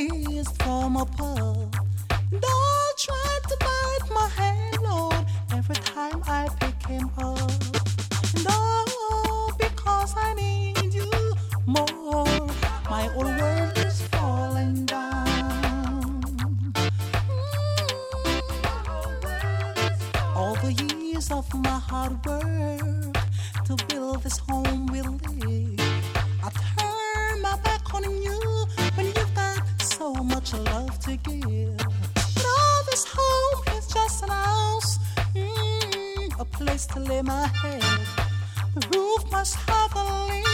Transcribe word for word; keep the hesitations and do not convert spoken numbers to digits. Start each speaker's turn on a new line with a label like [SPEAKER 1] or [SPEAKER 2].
[SPEAKER 1] squeezed from above. Don't try to bite my hand, Lord, every time I pick him up. No, because I need you more. My whole world is falling down. Mm. All the years of my hard work to build this home we live, I turn my back on you when you've got so much love to give. But all this home is just an house, mm, a place to lay my head. The roof must have a lid.